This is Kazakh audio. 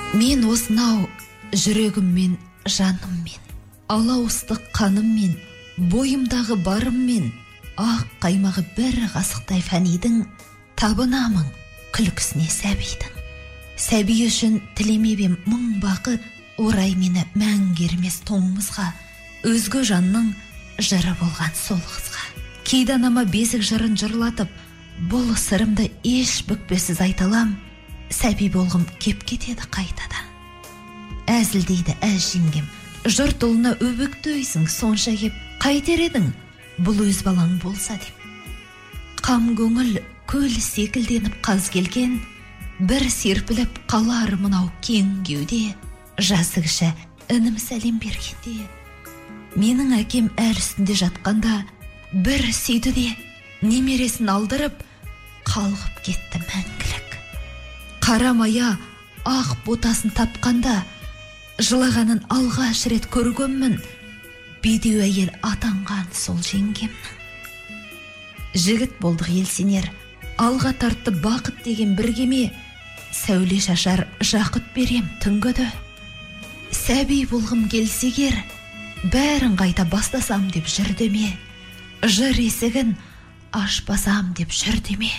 Мен осынау жүрегіммен, жаныммен, алауыздық қаныммен, бойымдағы барыммен, ақ қаймағы бір қасықтай фәнидің, табынамын күлкісіне сәбидің. Сәби үшін тілемебем мың бақыт, орай мені мәңгермес тоңымызға, өзге жанның жыры болған сол қызға. Кейде анама бесік жырын жырлатып, бұл сырымды еш бүкпесіз айталам, сәби болғым кеп кетеді қайтадан. Әзілдейді әз жеңгем, жұрт ұлына өбіктөйсің сонша кеп, қайтер едің, бұл өз балаң болса деп. Қам көңіл көл секілденіп қаз келген, бір серпіліп қалар мынау кең кеуде, жасы кіші інім сәлем бергенде. Менің әкем әл үстінде жатқанда, бір сүйді де, немересін алдырып, қалғып кетті мәңгілік. Қарамая ақ ботасын тапқанда, жылағанын алғаш рет көргенмін, бедеу әйел атанған сол жеңгемнің. Жігіт болдық елсенер, алға тартты бақыт деген біргеме, сәуле шашар жақыт берем түнгіді. Сәби болғым келсегер, бәрін қайта бастасам деп жүрдеме, жыр есігін ашпасам деп жүрдеме.